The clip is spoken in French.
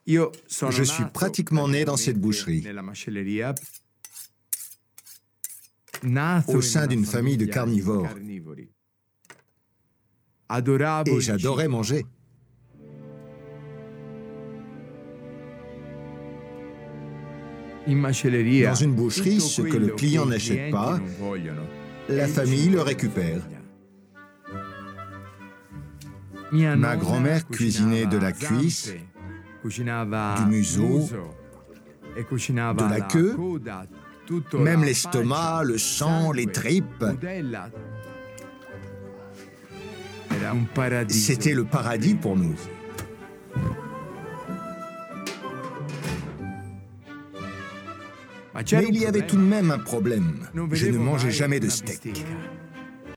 Je suis pratiquement né dans cette boucherie, au sein d'une famille de carnivores. Et j'adorais manger. Dans une boucherie, ce que le client n'achète pas, la famille le récupère. Ma grand-mère cuisinait de la cuisse, du museau, de la queue, même l'estomac, le sang, les tripes. C'était le paradis pour nous. Mais il y avait tout de même un problème. Je ne mangeais jamais de steak.